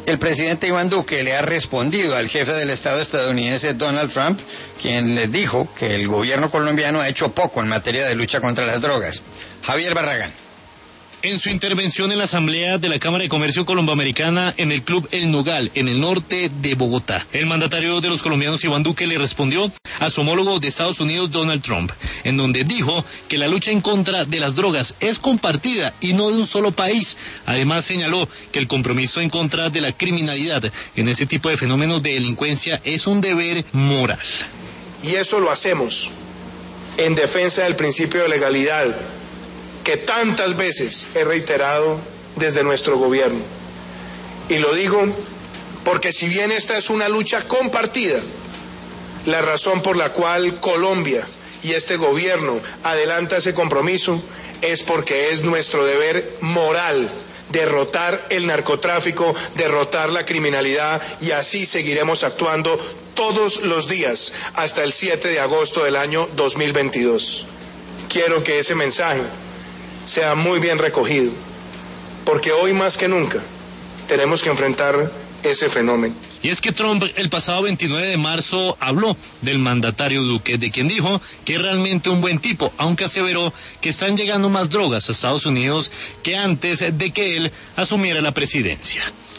El presidente Iván Duque le ha respondido al jefe del Estado estadounidense Donald Trump, quien le dijo que el gobierno colombiano ha hecho poco en materia de lucha contra las drogas. Javier Barragán. En su intervención en la asamblea de la Cámara de Comercio Colomboamericana en el Club El Nogal, en el norte de Bogotá, el mandatario de los colombianos Iván Duque le respondió a su homólogo de Estados Unidos Donald Trump, en donde dijo que la lucha en contra de las drogas es compartida y no de un solo país. Además señaló que el compromiso en contra de la criminalidad en ese tipo de fenómenos de delincuencia es un deber moral. Y eso lo hacemos en defensa del principio de legalidad, que tantas veces he reiterado desde nuestro gobierno. Y lo digo porque si bien esta es una lucha compartida, la razón por la cual Colombia y este gobierno adelanta ese compromiso es porque es nuestro deber moral derrotar el narcotráfico, derrotar la criminalidad, y así seguiremos actuando todos los días hasta el 7 de agosto del año 2022. Quiero que ese mensaje sea muy bien recogido, porque hoy más que nunca tenemos que enfrentar ese fenómeno. Y es que Trump el pasado 29 de marzo habló del mandatario Duque, de quien dijo que es realmente un buen tipo, aunque aseveró que están llegando más drogas a Estados Unidos que antes de que él asumiera la presidencia.